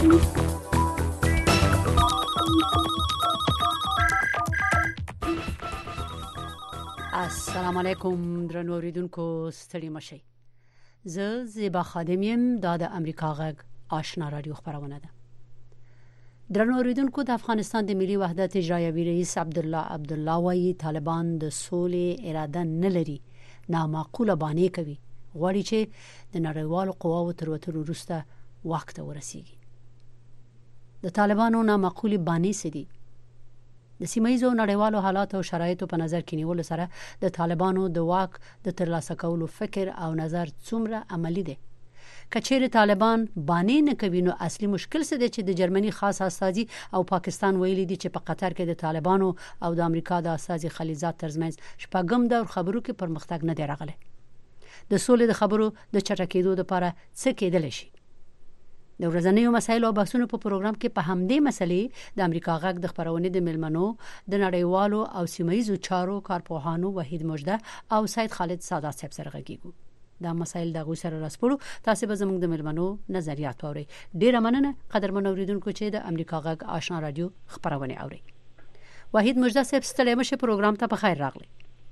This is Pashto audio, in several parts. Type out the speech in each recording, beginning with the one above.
السلام علیکم درنو اوریدونکو، ستړي مشئ. زه زیبا خادم یم. دا د امریکا غږ آشنا رادیو خبرونه ده. درنو اوریدونکو، د افغانستان د ملي وحدت اجرایوي رئیس عبدالله وايي طالبان د سولې اراده نه لري، نامعقوله بانې کوي، غواړي چې د نړیوالو قواو تر وتلو وروسته واک ته ورسیږي. د طالبانو نامعقولې بانې څه دي؟ د سیمایزو نړیوالو حالات او شرایطو په نظر کې نیولو سره د طالبانو د واک د ترلاسه کولو فکر او نظر څومره عملی دی؟ کچېر طالبان باندې نه کوي، نو اصلي مشکل څه دی چې د جرمني خاص استازي او پاکستان ویلي دي چې په قطر کې د طالبانو او د امریکا د استازي خلیزات ترمنځ شپږم دور خبرو کې پرمختګ نه دی راغلی. د سولې د خبرو د چټکېدو لپاره څه کېدلی شي؟ د ورځنیو مسایلو او بحثونو په پروګرام کې په همدې مسلې د امریکا غږ د خبرونې د ملمنو د نړیوالو او سیمایزو چارو کارپوهانو وحید مجده او سید خالد سادات صاحب سره غږیږو. دا مسایل د غوښ سره راسپړو. تاسو به زموږ د ملمنو نظریات اورئ. ډیره مننه قدرمن اوریدونکو چې د امریکا غږ آشنا رادیو خبرونه اورئ. وحید مجده صاحب ستړي مشه پروګرام ته په خیر راغلی.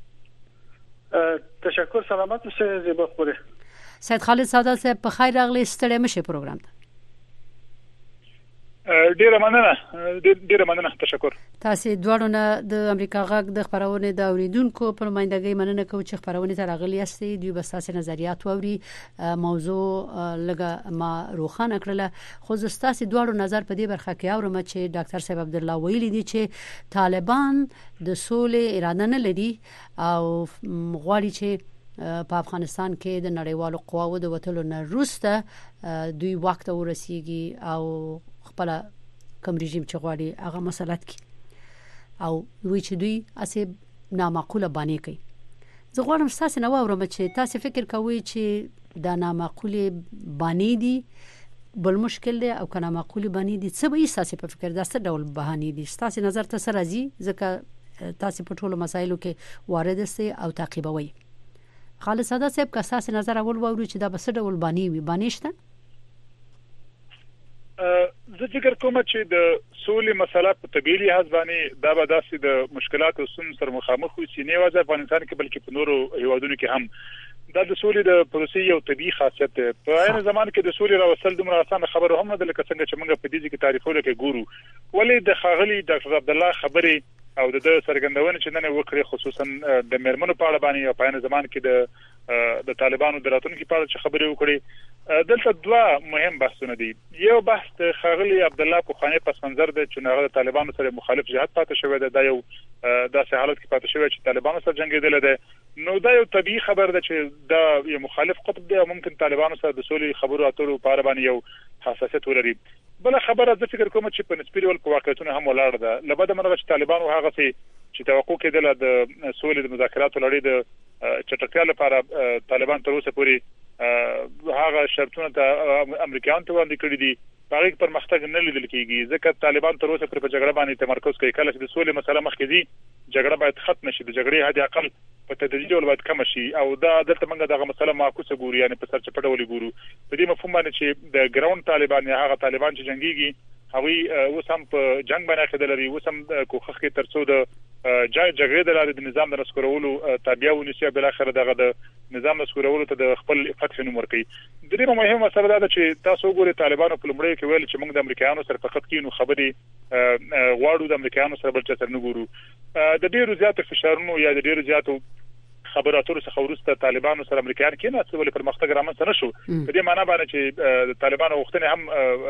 تشکر، سلامت اوسئ. زیبا خبره. سید خالد سادات صاحب په خیر راغلی. ستړي مشه پروګرام ته. ډیره مننه، تشکر. تاسو دواړو نه د امریکا غږ د خبرونه د اوریدونکو پر مایندګۍ مننه کوم چې خبرونه ته راغلي یاستئ. دوی به تاسو نظریات واوري. موضوع لګه ما روخانه کړله، خو تاسو دواړو نظر په دې برخه کې اورم چې ډاکټر صاحب عبدالله ویلي دي چې طالبان د سولې اراده نه لري او غواړي چې په افغانستان کې د نړیوالو قواو د وټلو نه وروسته دوی وخت ورسیږي او خپل کوم رژیم چې غواړي هغه مسلط کی او وی چې دوی اسې نامعقوله باندې کوي. زه غواړم تاسو نو اورم چې تاسو فکر کوئ چې دا نامعقوله باندې دي بل مشکل دی او کنه معقوله باندې دي څه به تاسو په فکر دا څه ډول بهانه دي؟ تاسو نظر ته سره راځي ځکه تاسو په ټولو مسایلو کې وارد استئ او تعقیبوي. خالد سادات صاحب که تاسو نظر اول ووري چې دا به څه ډول باندې وي؟ باندې شته؟ زه فکر کوم چې د سولې مسله په طبيعي لحاظ باندې دا به داسې د مشکلاتو سره مخامخ وي چې نه یوازې افغانستان کې بلکې په نورو هیوادونو کې هم دا د سولې د پروسې یو طبيعي خاصیت دی. په عین زمان کې د سولې راوستل دومره اسانه خبره هم نه ده لکه څنګه چې موږ په دې کې تاریخونه کې ګورو. ولې د خاغلی ډاکټر عبدالله خبرې او د څرګندونه چې نن وکړي خصوصا د مرمنو په اړه باندې په عین زمان کې د طالبانو د راتلونکو په اړه چې خبرې وکړي، دلته دوه مهم بحثونه دي. یو بحث د خاغلی عبدالله په خانه پس منظر دی چې هغه د طالبانو سره مخالف جهاد پاتې شوی دی. دا یو داسې حالت کې پاتې شوی چې طالبانو سره جنگیدل دي. نو دا یو طبيعي خبر ده چې دا یو مخالف قطب دی او ممکن طالبانو سره د سولې خبرو اترو په اړه باندې یو حساسیت ولري. بل خبره زه فکر کوم چې په نسبي ډول په واقعیتونو هم ولاړ ده. لبد مرغه چې طالبانو هغه چې توقع کېدل د سولې د مذاکراتو لړۍ د چټکتیا لپاره طالبان تر اوسه پورې هغه شرطونه ته امریکایان ته وړاندې کړی دي. هغه پرمختګ نه لیدل کېږي ځکه طالبان تر اوسه پر جګړه باندې تمرکز کوي. کله چې د سولې مسله مخکې دي جګړه باید ختم شي، د جګړې حد اقل په تدریجي ډول باید کم شي او دا دلته موږ دغه مسله معکوسه ګورو، یعنی په سرچپه ډول ګورو. په دې مفهوم باندې چې د ګراوند طالبان یا هغه طالبان چې جنگيږي هغه اوس هم په جنگ باندې خدای لري، اوس هم کوخخ کې ترڅو د جګړې د لارې د نظام د رسکورولو تابع ونیسي، بل اخر دغه د نظام رسکورولو ته د خپل فتح نوم ورکړي. د دې مهمه مسله ده چې تاسو ګورئ طالبانو په لومړی کې ویل چې موږ د امریکایانو سره فقط کینو خبرې غواړو، د امریکایانو سره بل څه سره نه ګورو. د ډیرو زیاتو فشارونو یا د ډیرو زیاتو خبراتو څخه وروسته طالبانو سره امریکایان کې نه څه ولې پرمختګ رامنځته نشو. په دې معنی باندې چې د طالبانو وختونه هم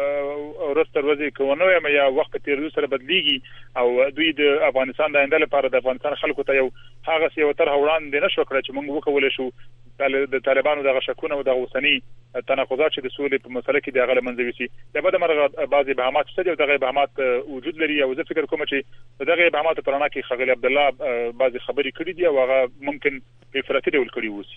ورسته ورځي کوونه یا وخت تیرو سره بدلیږي او دوی د افغانستان د آینده لپاره د افغانستان خلکو ته یو هغه څه وتر وړاندې نشو کړی چې موږ وکولای شو د طالبانو دغه شکونه او د اوسنی تناقضات چې د سولې په مسله کې د غل منځوي سي د بده مرغه بعضي ابهامات څه دي، دغه ابهامات وجود لري او زه فکر کوم چې دغه ابهامات پرانا کې خغل عبدالله بعضي خبرې کړې دي او هغه ممکن په افراطي ډول کړی وسی.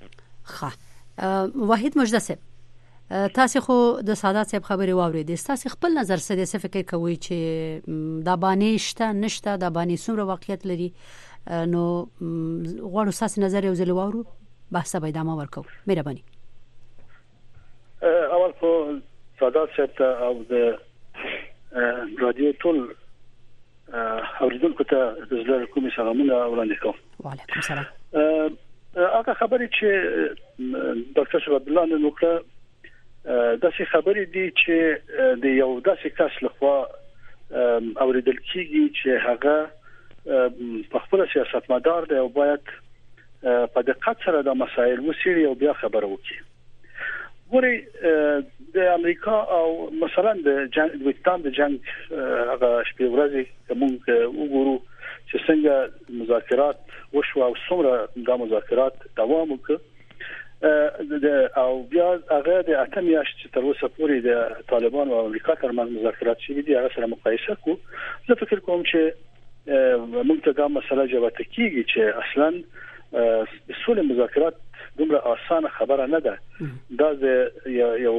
واحد مجده صاحب، تاسو خو د سادات صاحب خبرې واورېدې، تاسو خپل نظر څه فکر کوئ چې دا باندې شته نشته، دا باندې څومره واقعیت لري؟ نو غواړو تاسو نظر یو ځل واورو، بحث به ادامه ورکو. مهرباني. اول خو سادات صاحب او د رادیو ټول اوریدونکو ته د زړه کومې سلامونه وړاندې کوم. وعلیکم السلام. هغه خبرې چې ډاکټر شریف عبد الله نن وکړه دا څه خبرې دي چې د یو داسې کس لخوا اوریدل کیږي چې هغه په خپل سیاستمدار دی او باید په دقت سره د مسایل وڅېړي او بیا خبره وکړي. ګوري د امریکا او مثلا د ویتنام د جنگ هغه شپې ورځې کوم وګورو چې څنګه مذاکرات وشو او څومره د مذاکرات دوام وکړ او بیا هغه د اته میاشتې تر اوسه پورې د طالبان او امریکا ترمنځ مذاکرات شوي دي. هغه سره مقایسه کو زه فکر کوم چې موږ ته دا مسله جواب کیږي چې اصلا اصول مذاکرات دومره اسانه خبره نه ده. دا یو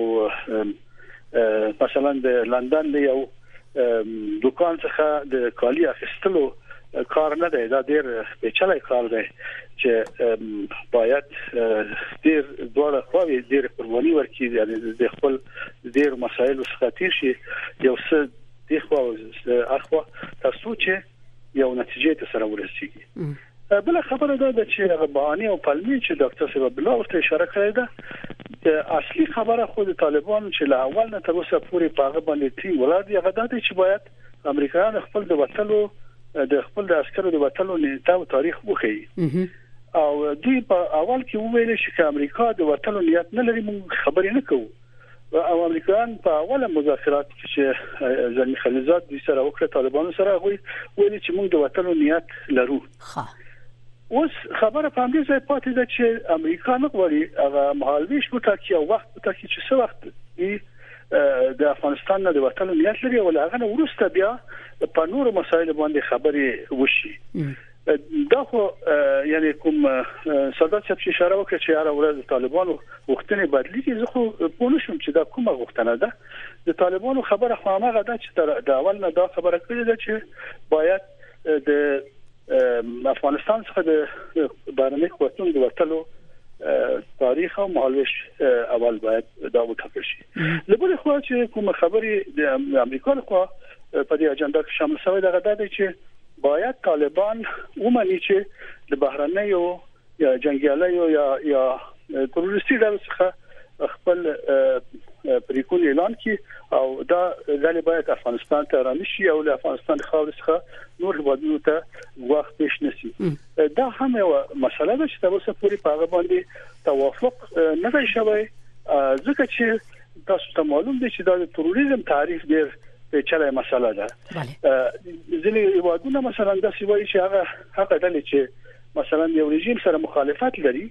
مثلا د لندن یو دکان څخه د کالی اخیستلو کار نه دی. دا ډیر پیچلې کار دی چې باید ډیر ډول خواوی ډیر قرباني ورکړي، یعنی د خپل ډیر مسایل څخه تیر شي یو څه د خو اخوا تاسو چې یو نتیجې ته سره ورسیږي. بل خبره ده چې غبانی او پلمی چې ډاکټر صاحب عبد الله ورته اشاره کړې ده د اصلي خبره خو د طالبان چې له اول نه تر اوسه پورې په هغه باندې تی ولادي هغه د چې باید امریکایان خپل د وټلو د خپل د عسکرو د وټلو نیټه او تاریخ وخی او دوی په اول کې وویل چې امریکا د وټلو نیت نه لري، موږ خبرې نه کوو او امریکایان په اوله مذاکرات چې ځنی خلیزات د سره وکړه طالبانو سره ویل چې موږ د وټلو نیت لرو. اوس خبره په همدې ځای پاتې ده چې امریکا نه غواړي هغه مهالویش وټاکي او وخت وټاکي چې څه وخت د افغانستان نه د وټلو نیت لري او هغه وروسته بیا په نورو مسایلو باندې خبرې وشي. دا خو یعنی کوم سادات صاحب اشاره وکړه چې هر ورځ طالبانو وختونه بدلیږي. زه خو په نشم چې دا کومه غوښتنه ده. د طالبانو خبره خو هغه ده چې د اول نه دا خبره کړې ده چې باید د افغانستان څخه د بهرني قوتونو د وټلو تاریخ او مهالویش اول باید دا وټاکل شي. لبل خو چې کوم خبرې د امریکا لخوا په دې اجنډا کې شامل شوی ده دا چې باید طالبان ومني چې د بهرنیو یا جنگیالیو یا تروریستي ډلو څخه خپل پریکون اعلان کی او دا غالبا باید افغانستان ته رانشي او له افغانستان خاور څخه نور هیوادونو ته وخت پیش نشي. دا هم یو مسله ده چې تاسو پوری په هغه باندې توافق نه دی شوی ځکه چې تاسو ته معلوم دی چې دا د تروریزم تعریف ډیر پیچلې مسله ده. ځینې هیوادونه مثلا د سیوای چې هغه ډلې چې مثلا یو رژیم سره مخالفت لري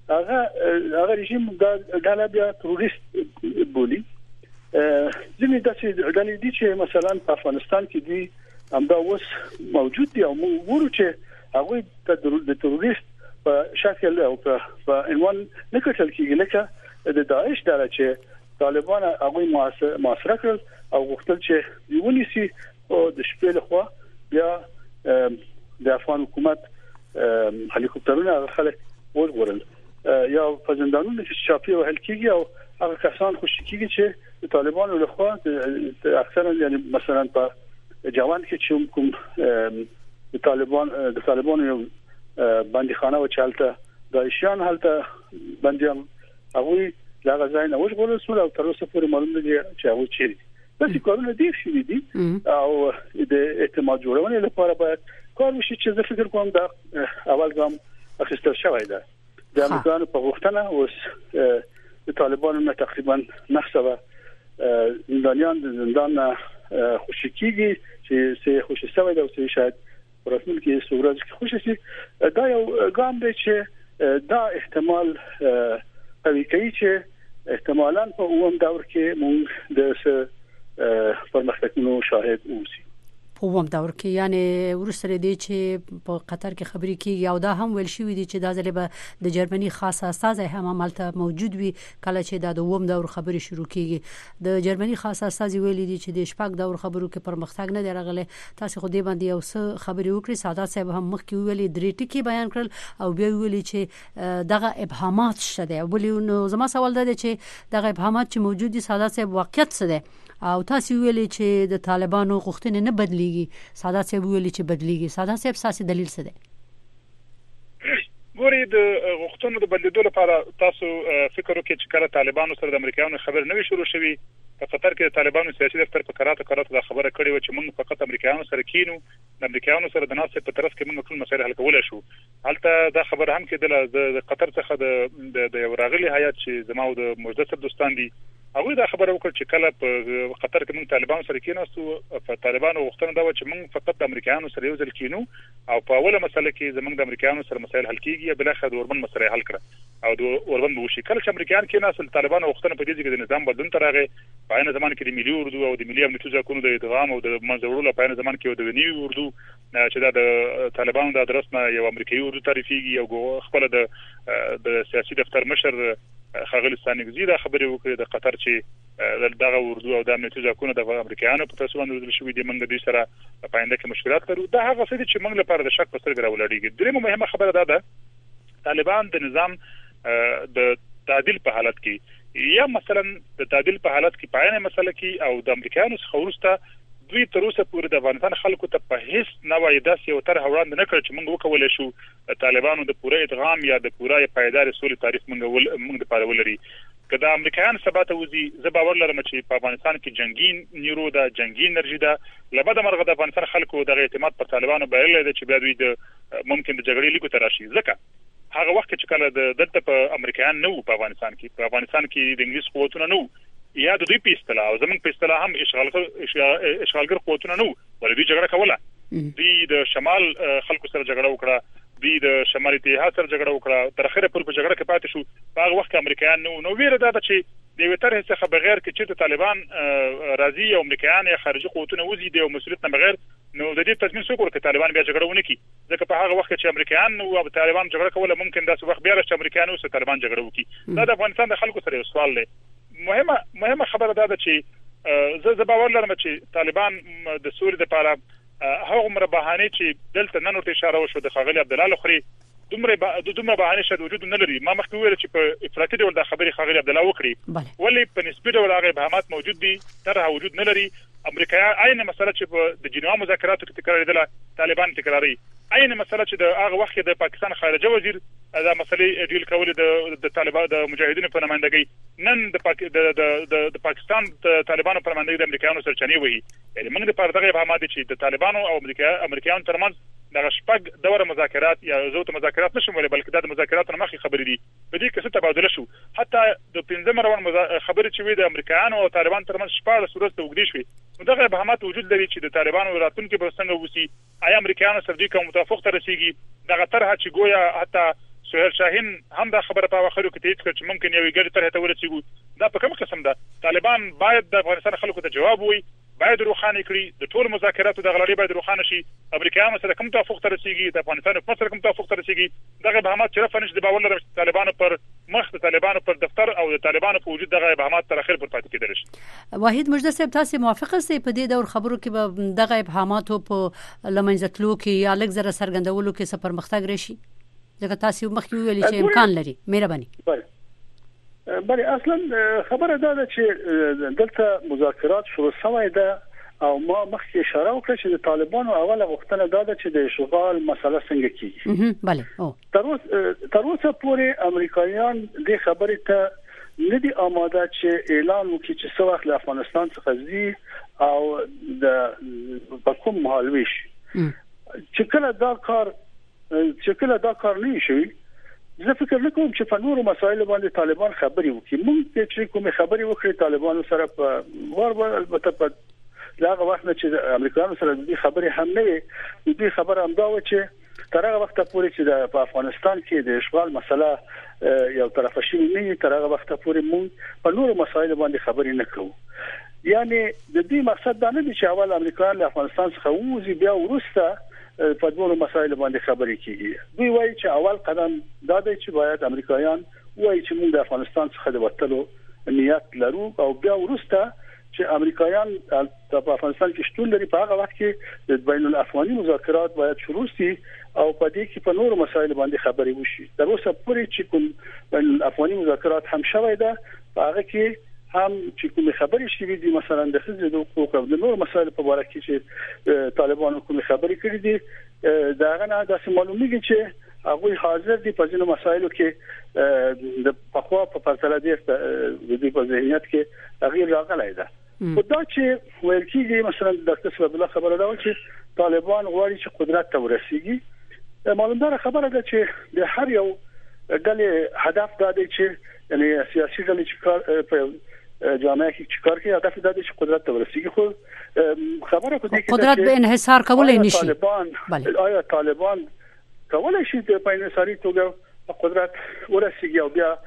هغه رژیم دا بیا تروریست بولی. ځینې داسې ډلې دي چې مثلا په افغانستان کې دي همدا اوس موجود دي او موږ ورو چې هغه د تروریست په شکل او په عنوان نه کتل کېږي لکه د داعش ډله چې طالبان هغه محاصره کړل او غوښتل چې ونیسي او د شپې له خوا بیا د افغان حکومت هلیکوپټرونه خلک ورغورل یا په زندانونو کې چاپی وهل کېږي او هغه کسان خوشی کېږي چې د طالبانو له خوا اکثرا یعنی مثلا په جوان کې چې کوم د طالبانو یو بندیخانه و چالته داعشیان هلته بنديان هغه لاغه ځای نه وژغورل شو او تر اوسه پورې معلوم دی چې هغه چیرې داسې کارونه ډیر شي دي او د اعتماد جوړونې لپاره باید کار وشي چې زه فکر کوم دا اول ګام اخیستل شوی دی. د امریکانو په غوښتنه اوس د طالبانو نه تقریبا 900 زندانیان د زندان خوشی کیږي چې سه خوشی شوی دی او چې شاید رسمي کې سورج کې خوشی شي. دا یو ګام دی چې دا احتمال قوي کوي چې احتمالاً په اوم دور کې موږ د پرمختګونو شاهد اوسو. په ووم دور کې یعنی ورسره دی چې په قطر کې خبرې کیږي او دا هم ویل شوی دی چې دا ځل به د جرمني خاص استاد هم عملته موجود وي کله چې د ووم دور خبرې شروع کیږي د جرمني خاص استاد ویل دي چې د شپږ دور خبرو کې پرمختګ نه دی راغلی تاسو خو دې باندې یو څه خبرې وکړي ساده صاحب هم مخکې ویلي درې ټکي بیان کړل او بیا ویلي چې دغه ابهامات شته ولې نو زما سوال ده چې دغه ابهامات چې موجود دي ساده صاحب واقعیت څه ده او تاسو ویلي چې د طالبانو غوښتنې نه بدليږي ساده صاحب ویلي چې بدليږي ساده صاحب ساسي دلیل څه دی ګوري د غوښتنو د بدلیدو لپاره تاسو فکر وکړئ چې کله طالبانو سره د امریکایانو خبر نه وي شروع شوی په قطر کې د طالبانو سیاسي دفتر په قرارات دا خبره کړې و چې موږ فقط امریکایانو سره کینو د امریکایانو سره د ناسې په طرف کې موږ ټول مسایل حل کولای شو هلته دا خبر هم کېدله د قطر څخه د یو راغلي هیات چې زما او د مجدد دوستان دي هغه دا خبره وکړه چې کله په قطر کې موږ طالبانو سره کېناستو په طالبانو غوښتنه دا و چې موږ فقط د امریکایانو سره یو ځل کینو او په اوله مسله کې زموږ د امریکایانو سره مسایل حل کیږي بل اخر د اوربن مسله حل کړه او د اوربن وشي کله چې امریکایان کېناستل طالبانو غوښتنه په دې کې د نظام بدلون ترغه په عین زمان کې د ملي اردو او د ملي امنیتي ځواکونو د ادغام او د منځورولو په عین زمان کې د نوي اردو چې د طالبانو د ادرس نه یو امریکایي اردو تعریفيږي او خپل د سیاسي دفتر مشر خاغلی ثانیګزی دا خبرې وکړې د قطر چې دغه اردو او د امنیتي ځواکونو د امریکایانو په تاسو باندې وزل شوې دي موږ د دې سره په آینده کې مشکلات لرو دا هغه څه چې موږ لپاره د شک په سترګه راولړيږي درېمه مهمه خبره ده طالبان د نظام د تعدیل په حالت کې یا مثلا د تعدیل په حالت کې پاینه مسله کې او د امریکایانو څخه ورسته دوی تر اوسه پورې د افغانستان خلکو ته په هیڅ نوې داسې یو طرح وړاندې نه کړ چې موږ وکولای شو طالبانو د پوره ادغام یا د پوره پایدار سولې تعریف موږ لپاره ولري کله امریکایان سبا ته وزي زه باور لرم چې په افغانستان کې جنگي نیرو ده جنگي انرژي ده لبد مرغه د افغانستان خلکو د اعتماد پر طالبانو بایلل دي چې بیا دوی د ممکن د جګړې لیکو ته راشي ځکه هغه وخت چې کله د دلته په امریکایان نو په افغانستان کې د انګلیس قوتونه نو یا د دوی پیستلا او زمونږ پیستلا هم اشغالګر قوتونه نو ولې دوی جګړه کوله دوی د شمال خلکو سره جګړه وکړه دوی د شمالي اتحاد سره جګړه وکړه تر اخره پر جګړه کې پاتې شو هغه وخت امریکایان نو ویره ده چې د وتر څخه بغیر کې چې طالبان راضي او امریکایان یا خارجي قوتونه وزي د مسؤلیت نه بغیر نو د دې تضمین څوک ورکړي طالبان بیا جګړه ونه کړي ځکه په هغه وخت چې امریکایان او طالبان جګړه کوله ممکن داسې وخت بیا چې امریکایان او طالبان جګړه وکړي دا د افغانستان د خلکو سره یو سوال دی مهمه خبره ده چې زه باور لرم چې طالبان د سوري لپاره هغه مر بهانه چې دلته نن ورته اشاره وشو د خاغلی عبد الله لخري دومره بهانه شته وجود نه لري ما مخکې ویل چې په افراطي ډول د خبري خاغلی عبد الله وکړي ولی په نسبي ډول هغه ابهامات موجود دي تر وجود نه لري امریکایان عین مسله چې په د جنوا مذاکراتو کې تکراریدله طالبان تکراري عین مسله چې د هغه وخت د پاکستان خارجه وزیر دا مسلې ډیل کول د طالبان د مجاهدینو په نمائندګۍ نن د پاکستان د طالبانو په نمائندګۍ د امریکایانو سرچنی وي یعنی موږ د پردغه ابهامات چې د طالبانو او امریکایانو ترمنځ د شپږ دوره مذاکرات یا زوت مذاکرات نشم ویل بلکې د مذاکراتو مخې خبرې دي په دې کې څه تبادله شو حتی د 15 روان خبرې چې وي د امریکایانو او طالبان ترمنځ شپږ صورت وګړي شوي دغه ابهامات وجود لري چې د طالبانو راتلونکي په څنګه وسی آیا امریکایانو سره د کوم توافق ته رسیږي دغه طرح چې گویا حتی سهیل شاهین هم دا خبره په واخرو کې تایید کړ چې ممکن یو ګډ طرح ته ورسیږي دا په کوم قسم ده طالبان باید د افغانستان خلکو ته جواب وي باید روخانه کړي د ټول مذاکراتو د غلړې باید روخانه شي امریکایانو سره کوم توافق ته رسیږي د افغانستان په سره کوم توافق ته رسیږي دغه ابهامات چې رافنش د باور لرم چې طالبانو پر مخ د طالبانو پر دفتر او د طالبانو په وجود دغه ابهامات تر اخر پر پاتې کېدل شي واحد مجدد صاحب تاسو موافق استئ په دې دور خبرو کې دغه ابهامات په لمنځتلو کې یا لږ زره سرګندولو کې څه پرمختګ راشي ځکه تاسو مخکې ویلي چې امکان لري مهرباني بله اصلا خبره ده چې دلته مذاکرات شروع شوه ده او ما مخکې اشاره وکړه چې د طالبانو اوله غوښتنه ده چې د اشغال مسله څنګه کیږي بله تر اوسه پورې امریکایان د خبرې ته ندي آماده چې اعلان وکړي چې څو وخت له افغانستان څخه ځي او د کوم مهال ویش چې کله دا کار نه شي زه فکر نکوم چې په نورو مسایلو باندې طالبان خبري وکړي مونږ چې کوم خبري وکړي طالبانو سره په البته په هغه وخت چې امریکایانو سره د خبرې هم نه وي د خبره هم دا و چې تر هغه وخت پورې چې په افغانستان کې د اشغال مسله یو طرف شي نه تر هغه وخت پورې موږ په نورو مسایلو باندې خبرې نه کوو یعنی د دې مقصد دا نه دی چې اول امریکایان له افغانستان څخه وځي بیا ورسته په نورو مسایلو باندې خبرې کیږي دوی وایي چې اول قدم دا دی چې باید امریکایان وایي چې موږ د افغانستان څخه د وټلو نیت لرو او بیا ورسته چې امریکایان په افغانستان کې شتون لري په هغه وخت کې د بین الافغاني مذاکرات باید شروع شي او په دې کې په نورو مسایلو باندې خبرې وشي تر اوسه پورې چې کوم بین الافغاني مذاکرات هم شوي ده هغه کې هم چې کوم خبرې شوي دي مثلا د ښځو د حقوقو او د نورو مسایلو په اړه کې چې طالبانو کوم خبرې کړې دي دا غنه د معلومیږي چې هغه حاضر دي په ځینو مسایلو کې د پخوا په پرتله دي د دې په ذهنیت کې تغییر راغلی ده خو دا چې ویل کېږي مثلا د ډاکټر صاحب الله خبره ده چې طالبان غواړي چې قدرت ته ورسیږي معلومدار خبره ده چې د هر یو ډلې هدف دا دی چې یعنی سیاسي ډلې چې کار په جامعه کې چې کار کوي هدف دا دی چې قدرت ته ورسیږي خو خبره په دې کې قدرت به انحصار کولای نشي بله آیا طالبان کولای شي د انحصاري توګه قدرت ورسیږي او بیا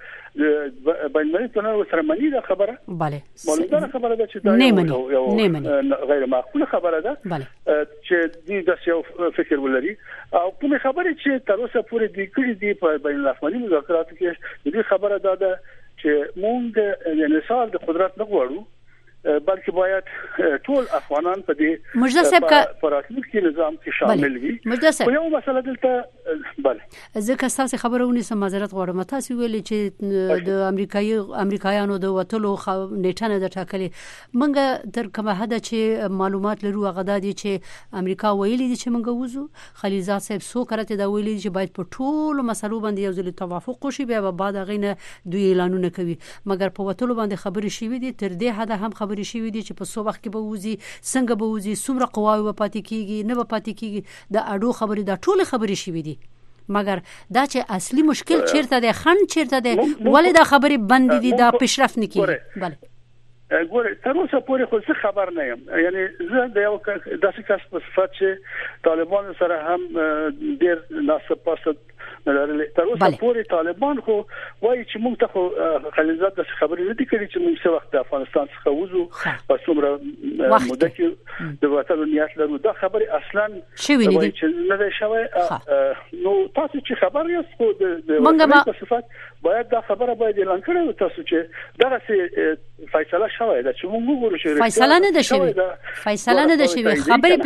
بین المللي تنوع سره منی دا خبره بله معلومه خبره ده چې دا یو غیر معقوله خبره ده چې دې د یو فکر ولري او کوم خبره چې تر اوسه پورې د کړي دي په بین الافغاني مذاکراتو کې دې خبره ده چې موږ د انحصار د قدرت نه غواړو بلکې باید ټول افغانان په دې پراتلونکي نظام کې شامل وي یو مسله دلته بله ځکه تاسو خبرونه سم معذرت غواړم تاسو ویلي چې د امریکایانو د وټلو نیټه نه د ټاکلې منګه تر کومه حد چې معلومات لرو غدا دي چې امریکا ویلي دي چې منګه وځو خلیلزاد صاحب سو کرته دا ویلي چې باید په ټول مسلو باندې یو ځل توافق وشي بیا بعد غینه دوی اعلانونه کوي مګر په وټلو باندې خبرې شوې دي تر دې حد هم خبرې شوې دي چې په څو وخت کې به وځي څنګه به وځي څومره قواوي به پاتې کیږي نه به پاتې کیږي د اډو خبرې دا ټول خبرې شوې دي مګر دا چې اصلي مشکل چیرته دی خند چیرته دی ولې دا خبرې بند دي دا پیشرفت نه کیږي بله ګوره تر اوسه پورې خو څه خبر نه یم یعنی زه د یو داسې کس په صفت چې طالبان سره هم ډېر ناسب پاسد تر اوسه پورې طالبان خو وایي چې موږ ته خو خلیلزاد د خبرې نه دي کړې چې موږ څه وخت د افغانستان څخه وځو په څومره مده کې د وطن نیت لرو دا خبرې اصلا شوی نه دي چې نه دی شوی نو تاسو چې خبر یاست خو د په صفت باید دا خبره باید اعلان کړو تاسو چې دا څه فیصله شوی دا چې موږ وګورو چې فیصله نه ده شوی فیصله نه ده شوی خبرې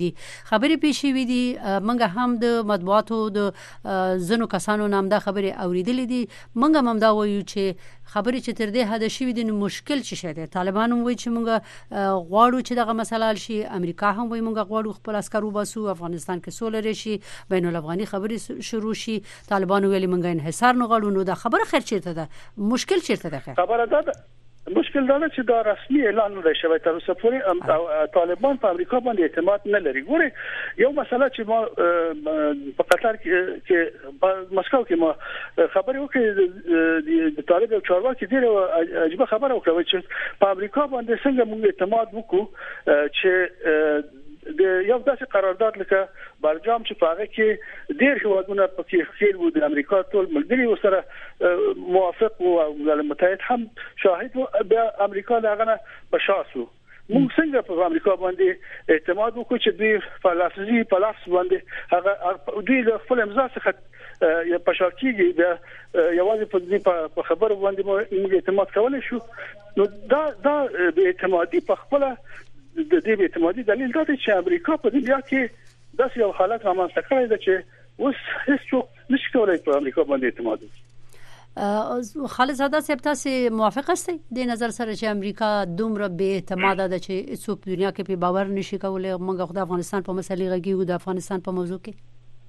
پیښې دي منګه هم د مطبوعاتو د زنو کسانو نام دا خبرې اوریدلې دي منګه هم دا وایو چې خبرې چې تر دې حد شوی دي نو مشکل څه دی طالبان هم وایي چې موږ غواړو چې دغه مسله حل شي امریکا هم وایي موږ غواړو خپل عسکر وباسو افغانستان کې سوله راشي بین الافغاني خبرې شروع شي طالبان ویلي موږ انحصار نه غواړو نو دا خبره خیر چیرته ده مشکل چیرته ده خبره ده مشکل دا چې دا رسمي اعلان نه شوی تر اوسه پورې طالبان په امریکا باندې اعتماد نه لري ګوره یو مسله چې ما په قطر کې په مسکو کې ما خبرې وکړې د طالب او چارواکي ډېر عجیب خبره وکړه چې په امریکا باندې څنګه موږ اعتماد وکړو چې د یو داسې قرارداد لکه برجام چې په هغه کې ډېر هیوادونه پکې خېل وو د امریکا ټول ملګري سره موافق وو او ملل متحد هم شاهد وو بیا امریکا دغه په شاسو موږ څنګه په امریکا باندې اعتماد وکړو چې دوی په لفظ باندې هغه دوی له خپل امضا څخه یا پښاکیږي بیا یوازې په دې په خبرو باندې موږ اعتماد کولای شو نو دا د اعتمادي په خپل د دې اعتمادي دلیل دا دی چې امریکا په دنیا کې داسې یو حالت رامنځته کړی دی چې اوس هیڅ نشي کولای په امریکا باندې اعتماد وکړي خالصاده صاحب تاسو موافق هستئ د نظر سره چې امریکا دومره بې اعتماد ده چې څوک دنیا کې په باور نشي کولای موږ د افغانستان په مسلې غږیو د افغانستان په موضوع کې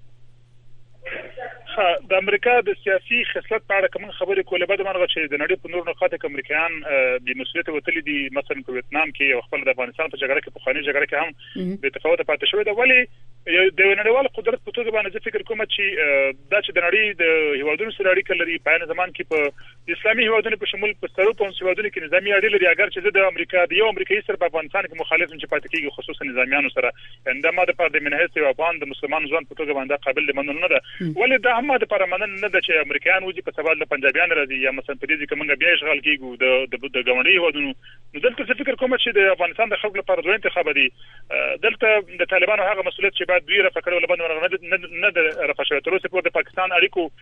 د امریکا د سیاسي خصلت په اړه کوم خبرې کولې بعد مرغه چې د نړۍ په نور نقاط کې امریکایان د مسؤلیت وتلي دي مثلا په ویتنام کې او خپل د افغانستان په جګړه کې په خاني جګړه کې هم د تفاوت پاتې شوی دی ولی د نړیوال قدرت په توګه باندې فکر کوم چې دا چې د نړۍ د هیوادونو سره اړیکه لري په عین زمان کې په اسلامي هیوادونو په شمول په سروپ او هیوادونو کې نظامی اړیکې لري اگر چې د امریکا د یو امریکایي سره په افغانستان کې مخالف چې پاتې کیږي خصوصا نظامیانو سره اندامه د پاره د منهج او افغان د مسلمان ځوان په توګه باندې قابل منل نه ده ولې دا هم د پاره منل نه ده چې امریکایان وځي په سبب د پنجابیان راځي یا مثلا په دې کې موږ بیا اشغال کیږو د غونډي هیوادونو نو دلته فکر کوم چې د افغانستان د خلکو لپاره دوه انتخاب دي دلته د طالبانو هغه مسؤلیت چې بعد دوی رافقړو لبند نه د رافقشو تر اوسه په پاکستان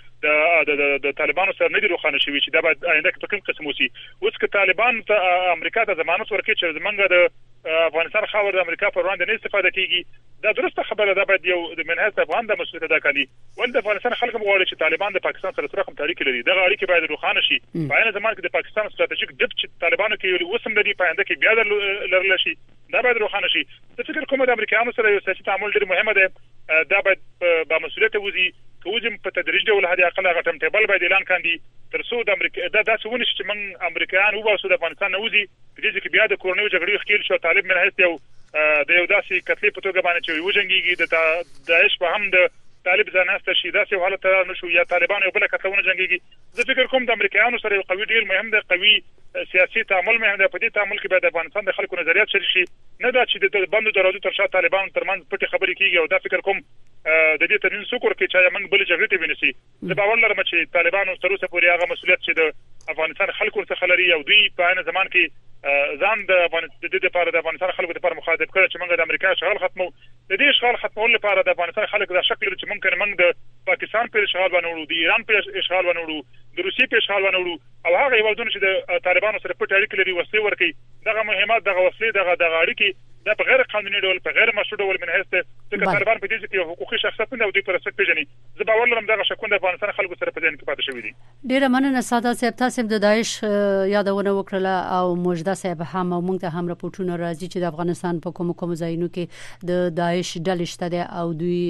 اړیکو د طالبانو سره نه دي روښانه شوی چې دا بعد آینده کې په کوم قسم وسی اوس که طالبان ته امریکا ته ضمانت ورکړي چې زمونږ د افغانستان خاور د امریکا پر وړاندې نه استفاده کیږي دا درسته خبره ده باید یو د منهج افغان د مسؤلیت ادا کړي ول د افغانستان خلک غواړي چې طالبان د پاکستان سره سره کوم اړیکې لري دغه اړیکې باید روښانه شي په عین زمان کې د پاکستان ستراتیژیک ډیپ چې طالبانو کې اوسم لري په آینده کې بیا لرل شي دا باید روښانه شي د فکر کوم د امریکایانو سره یو سیاسي تعامل ډیر مهمه ده دا باید په مسؤلیت وزي کوم په تدریج ډول هدي اقل غټم ټیبل باید اعلان کاندي تر څو د امریکا دا څه ونی چې من امریکایان وباسو د افغانستان نوځي په دې کې بیا د کورونی جګړې خکیل شو طالب منهج یو د یو داسې کتلې په توګه باندې چې وجنګيږي د داعش په هم د طالب ځاناسته شي داسې حالت نشو یا طالبان یو بل کتلونه جنګيږي زه فکر کوم د امریکایانو سره یو قوي ډیر مهم دی قوي سیاسي تعامل مهم دی په دې تعامل کې باید افغانستان د خلکو نظریات شریک شي نه دا چې د بندو دروازو تر شا طالبان ترمنځ پټي خبرې کیږي او دا فکر کوم د دې ترمن څوک ورکه چې موږ بل جګړه ته ونیسي زه باور لرم چې طالبانو تر اوسه پورې هغه مسؤلیت چې د افغانستان خلکو څخه لري او دوی په عین زمان کې ځان د افغانستان لپاره د افغانستان خلکو لپاره مخاطب کړي چې موږ د امریکا اشغال ختمو د دې اشغال ختمول لپاره د افغانستان خلکو د شکل چې موږ د پاکستان په اشغال باندې د ایران په اشغال باندې د روسیې په اشغال باندې او هغه هیوادونه چې د طالبانو سره پټ اړیکې لري وسلې ورکي دغه مهمات دغه وسلې دغه اړیکې دا په غیر قانوني ډول په غیر مشروع ډول منهج ته چې طالبان په دې کې حقوقي شخصیت نه او دوی پر اساس پیژني زه باور لرم دغه شکونه د افغانستان خلکو سره په ځین کې پاتې شوی دي ډیره مننه ساده صاحب تاسو د داعش یادونه وکړه او مجده صاحب هم او موږ ته هم راپورټونه راځي چې د افغانستان په کوم ځایونو کې د داعش ډلې شته او دوی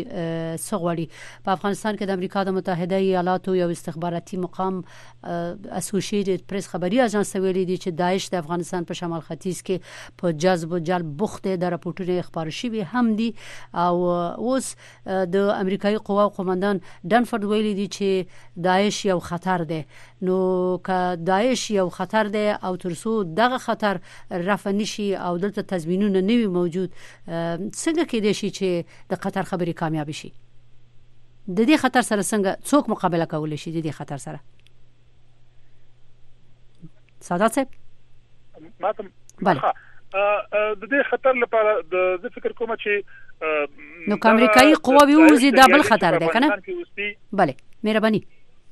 سغوړي په افغانستان کې د امریکا د متحده ایالاتو یو استخباراتي مقام اسوسییټډ پریس خبري اژانس ویلي دي چې داعش د افغانستان په شمال ختیځ کې په جذب او جلب بوخت د راپورټونو خبر شوی هم دي او اوس د امریکایي قواو قومندان ډنفورد ویلي دي چې داعش یو خطر دی نو که داعش یو خطر دی او ترڅو دغه خطر رفع نشي او دلته تضمینونه نه وي موجود څنګه کېدای شي چې د خطر خبري کامیاب شي د دې خطر سره څنګه څوک مقابله کولای شي د دې خطر سره سادات صاحب ماته بله د دې خطر لپاره د فکر کوم چې نو امریکایي قواوی وزي دا بل خطر دی کنه بله مهرباني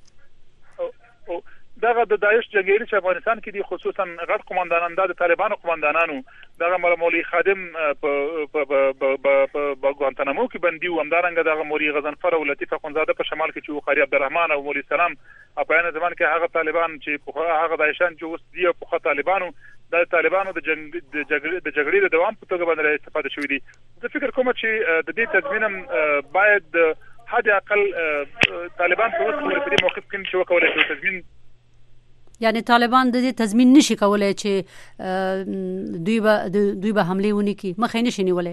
دغه د داعش جګړې چې افغانستان کې دي خصوصا غټ قومندانان د طالبانو قومندانانو دغه مولوی خادم په ګوانتانامو کې بندي و همدارنګه دغه مولوی غزنفر او لطیف اخونزاده په شمال کې چې قاری عبدالرحمن او مولوی سلام په عین زمان کې هغه طالبان چې هغه داعشان چې اوس دي په طالبانو د طالبانو د جګړې د دوام په توګه باندې استفاده شوې دي زه فکر کوم چې د دې تضمین باید حد اقل طالبان په اوس په موقف کې چې وکولای شي تضمین یعنی طالبان د دې تضمین نشي کولای چې دوی به حمله ونی کی مخې نشي نیولای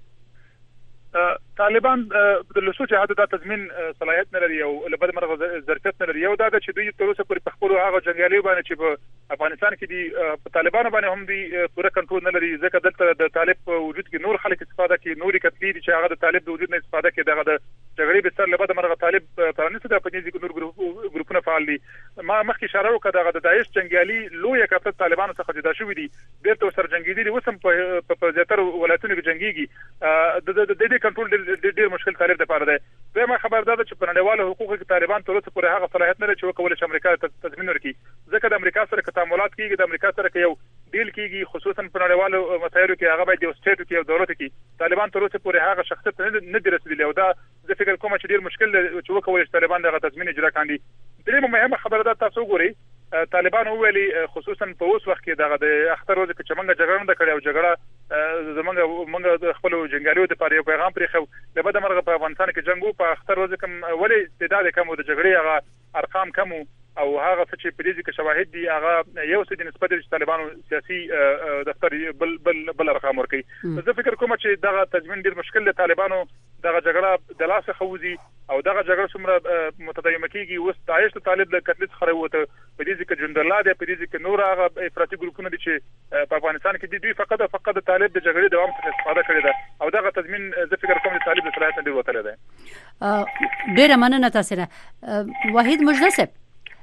طالبان د لسو چې هدا د تضمین صلاحیت نه لري او لبد مرغه ظرفیت نه لري یو دا چې دوی تر اوسه پورې په خپل هغه جنگیالي باندې چې په افغانستان کې دي په طالبانو باندې هم دي پوره کنټرول نه لري ځکه دلته د طالب په وجود کې نور خلک استفاده کوي نوري کتلي چې هغه د طالب د وجود نه استفاده کوي دغه د جګړې به سره لبد مرغه طالب پرانیسته د پنځه کې نور ګروپونه فعال دي ما مخکې اشاره وکړه دغه د داعش جنگیالي لوی کتل طالبانو څخه جدا شوې دي بیرته سره جنگیدي دي وسم په زیاتره ولایتونو کې جنگيږي د دې کنټرول ډېر مشکل طالب د پاره ده زما خبر ده چې په نړیوالو حقوقو کې طالبان تر اوسه پورې هغه صلاحیت نه لري چې وکولای شي امریکا ته تضمین ورکړي ځکه د امریکا سره تعاملات کیږي د امریکا سره یو ډیل کیږي خصوصا په نړیوالو مسایلو کې هغه باید یو سټیټ کې یو دولت کې طالبان تر اوسه پورې هغه شخصیت نه دی رسیدلی او دا زه فکر کوم چې ډیر مشکل چې وکولای شي طالبان دغه تضمین اجرا کړي درې مهمه خبره ده تاسو ګورئ طالبان ویلي خصوصا په اوس وخت کې دغه د اختر ورځ کې چې موږ جګړه نه کړې او جګړه زمونږ خپل جنگیالو د پاره یو پیغام پرې خو لبد مرغه په افغانستان کې جنگو په اختر ورځ کوم ولې تعداد کم د جګړې هغه ارقام کم او هغه چې په دې کې شواهد دي هغه یو څه د نسبت د طالبانو سیاسي دفتر بل رقم ورکي زه فکر کوم چې دغه تضمین ډیر مشکل دی طالبانو دغه جګړه د لاسه خوځي او دغه جګړه څومره متداومه کیږي اوس داعش طالب د قتل څخه وته په دې کې جندرلا دی په دې کې نور هغه افراطي ګروپونه دي چې په افغانستان کې دوی فقط طالب د جګړې دوام څخه استفاده کړې ده او دغه تضمین زه فکر کوم چې طالب د صلاحیت ډیر وته ده. ډیر مننه تاسو نه وحید مجدسب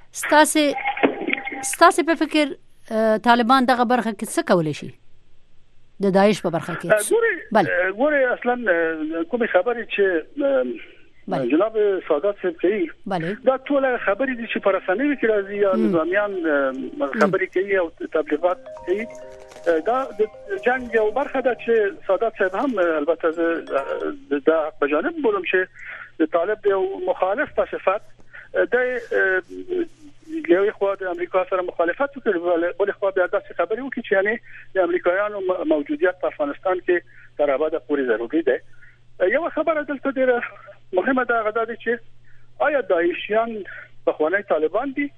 ستاسو په فکر طالبان دغه برخه کې څه کولای شي د داعش په برخه کې ګوري اصلا کومه خبرې چې جناب سادات صاحب کوي دا ټول خبرې دي چې پر رسنیو کې راځي یا نظامیان خبرې کوي او تبلیغات کوي دا د جنگ یو برخه ده چې سادات صاحب هم البته دا په جانب بولم چې د طالب یو مخالف په صفت د یو خو د امریکا سره مخالفت وکړي بل خو بیا داسې خبرې وکړي چې یعنی د امریکایانو موجودیت په افغانستان کې تر ابده پورې ضروري ده. یو خبره دلته ډیره مهمه ده غدا دي چې آیا داعشیان په خوانی طالبان دي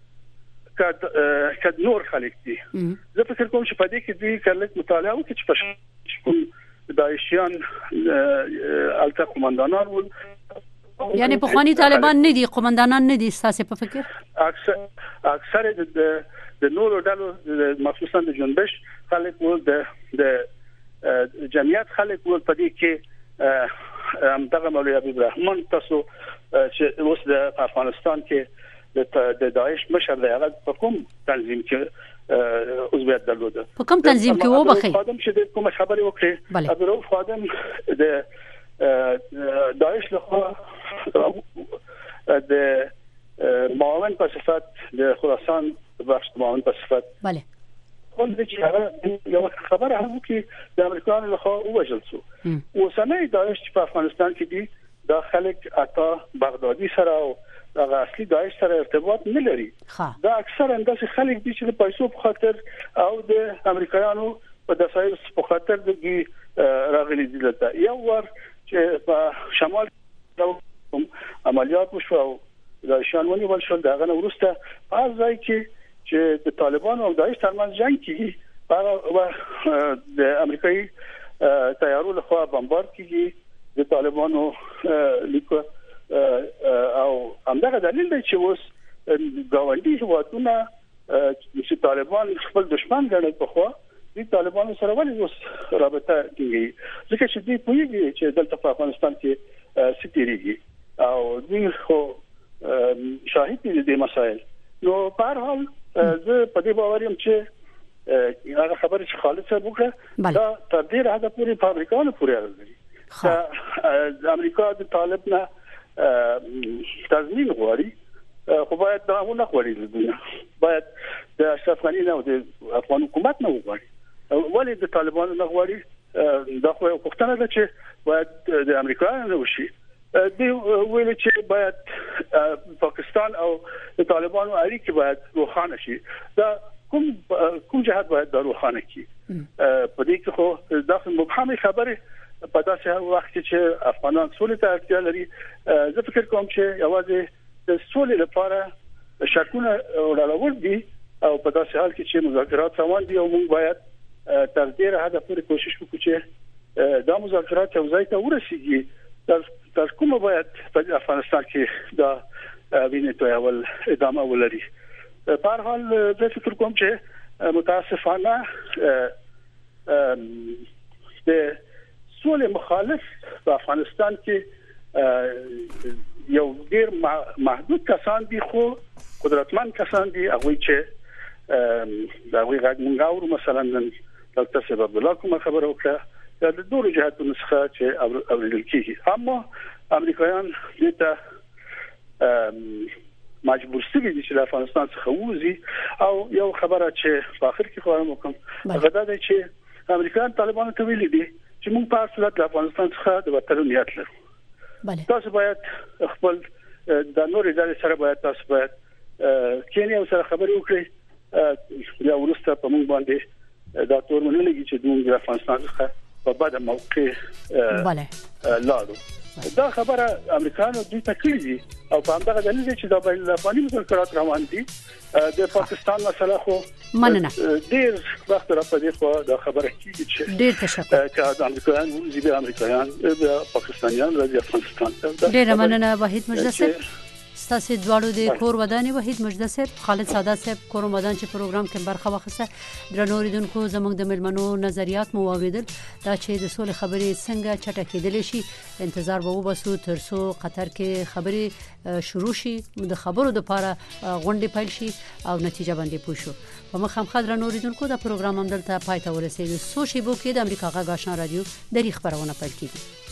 کد نور خلک دي. زه فکر کوم چې په دې کې دوی کله مطالعه وکړي چې په کوم داعشیان الته قومندانان ول یعنی په خوانی طالبان نه دي قومندانان نه دي تاسو په فکر اکثر د نورو ډلو مخصوصا د جنبش خلک ول د جمعیت خلک ول په دې کې دغه مولوی حبیب الرحمن تاسو چې اوس د افغانستان کې د داعش مشر دی هغه په کوم تنظیم کې عضویت درلوده په کوم تنظیم کې و بخي خادم چې کوم خبرې وکړي ابرو خادم د داعش له د معاون په صفت د خراسان بخش معاون په صفت بله کوم چې هغه یو خبره هم کې د امریکایانو له وجل سو اوسنۍ داعش په افغانستان کې دي د خلک اتا بغدادي سره او هغه اصلي داعش سره ارتباط نه لري دا اکثر انداسه خلک دي چې د پیسو په خاطر او د امریکایانو په دسایل په خاطر د راغلي دي دلته یو ور چې په شمال عملیات وشو او د شانونی ولشل دغه ورسته په ځای چې د طالبانو او داعش ترمنځ جنگ کیږي او د امریکایي تیارو له خوا بمبار کیږي د طالبانو لیکو او همدغه دلیل دی چې اوس گاونډي هواتونه چې طالبان خپل دشمن ګڼل په خوا د طالبانو سره ولې اوس رابطه کوي ځکه چې دوی پوهیږي چې دلته په افغانستان کې ستېریږي او دوی خو شاهد دي د مسائل نو په هر حال زه په دې باور یم چې هغه خبره چې خالد صاحب وکړه دا تر دې راځي پوری فابریکانو پورې راځي د امریکا د طالب نه تضمین غواړي خو باید دا نه غواړي دنیا باید د اشرف غنی نه او د افغان حکومت نه غواړي ولې د طالبانو نه غواړي دا خو پښتنه ده چې باید د امریکایانو وشي دی ویل چې باید پاکستان او د طالبانو اړیکې باید روښانه شي دا کوم جهات باید دا روښانه کی په دې کې خو داخل مبهمه خبره په داسې وخت چې افغانان سولې ته اړتیا لري زه فکر کوم چې یوازې د سولې لپاره شکونه وړاندې دي او په داسې حال کې چې مذاکرات روان دي او موږ باید تر دې حده پورې کوشش وکړو چې دا مذاکرات یو ځای ته ورسیږي تر کومه باید په افغانستان کې دا وینې تویول ادامه ولري په هر حال زه فکر کوم چې متاسفانه د سولې مخالف په افغانستان کې یو ډیر محدود کسان دي خو قدرتمن کسان دي هغه چې دا وی غږ منګاور مثلا دلته سبب الله کوم خبره وکړه د دوه جهاتونو څخه چې اوریدل کیږي اما امریکایان دې ته مجبور شوي دي چې د افغانستان څخه وځي او یو خبره چې په اخر کې خبرم وکم هغه دا دی چې امریکایان طالبانو ته ویلي دي چې موږ په اصل د افغانستان څخه د وټرو نیت لرو تاسو باید خپل د نورې ځای سره باید تاسو باید کینیا سره خبرې وکړئ یا ورسته په موږ باندې دا تور منلږي چې موږ د افغانستان څخه په بده موقع لاړو دا خبره امریکایانو دوی تکړه دي او په همدغه دلیل چې دا بین الافغاني مذاکرات روان دي د پاکستان مسله خو مننه ډیر وخت را پدې خو دا خبره کیږي چې ډیر تشکر چې امریکایان وزیر امریکایان پاکستانیان راځي افغانستان ډیر مننه وحید مجدسر ستاسو دواړو د کور ودانې وحید مجدسر خالد ساده صاحب کور ودان چې پروګرام کې برخه واخیسته درنو اوریدونکو زموږ د ملمنو نظریات مو واوریدل دا چې د سولې خبرې څنګه چټکېدل شي انتظار به وباسو تر څو قطر کې خبرې شروع شي د خبرو د لپاره غونډې پیل شي او نتیجه باندې پوه شو په مخامخ درنو اوریدونکو دا پروګرام هم دلته پای ته ورسېږي سو شی بو کې د امریکا غږ آشنا رادیو د خبرونه پیل کیږي